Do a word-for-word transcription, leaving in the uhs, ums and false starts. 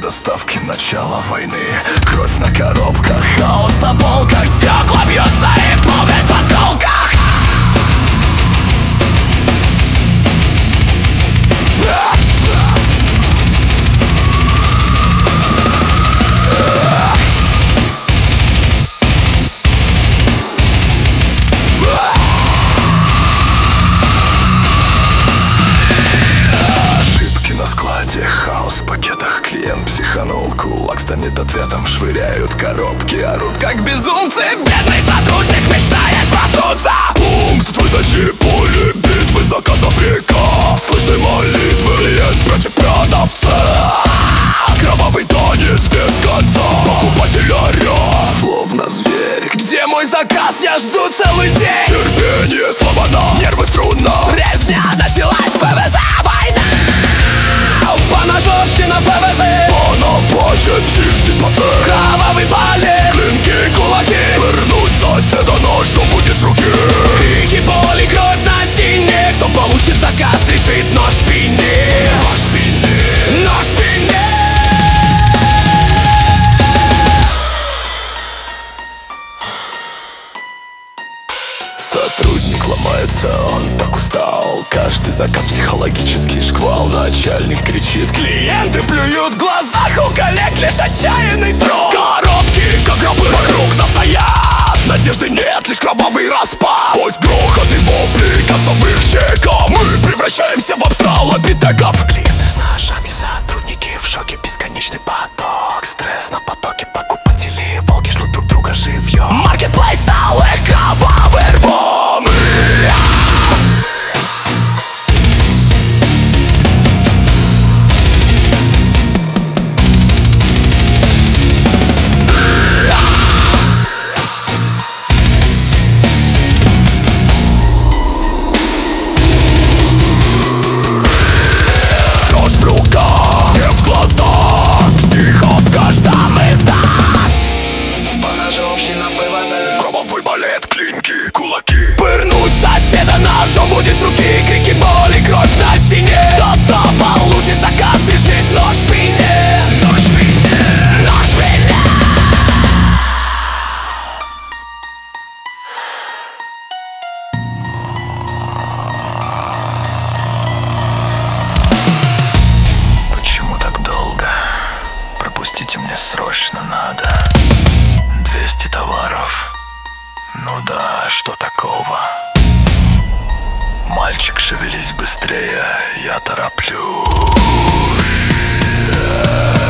доставки, начала войны. Кровь на коробках, хаос на полках, стекла бьются и пугать в осколках. Хаос в пакетах, клиент психанул, кулак станет ответом, швыряют коробки, орут как безумцы. Бедный сотрудник мечтает проснуться. Пункт выдачи, поле битвы, заказов река. Слышны молитвы, клиент против продавца. Кровавый танец без конца, покупатель орёт, словно зверь. Где мой заказ? Я жду целый день. Терпение сломано, нервы струнно. Резня началась, ПВЗ война. Поножовщина, ПВЗ, понапачет псих диспансер. Кровавый балет, клинки, кулаки. Вернуть соседа ножом будет с руки. Крики, боли, кровь на стене. Кто получит заказ, решит нож в спине. Нож в спине, нож в спине. Сотрудник ломается, он так устал. Каждый заказ психологический шквал. Начальник кричит, клиенты плюют в глазах. У коллег лишь отчаянный труд. Коробки, как гробы, вокруг нас стоят. Надежды нет, лишь кровавый распад. Сквозь грохот и вопли кассовых чеков мы превращаемся в абстралопитеков. Клиенты с ножами, сотрудники в шоке. Бесконечный поток, стресс на потоке. Покупатели, волки ждут друг друга живьем. Маркетплейс стал их кровавым рвом. Пырнуть соседа ножом будет с руки. Крики, боли, кровь на стене. Кто-то получит заказ, лежит нож в спине. Нож в спине, нож в спине. Почему так долго? Пропустите, мне срочно надо. Двести товаров. Ну да, что такого? Мальчик, шевелись быстрее, я тороплюсь.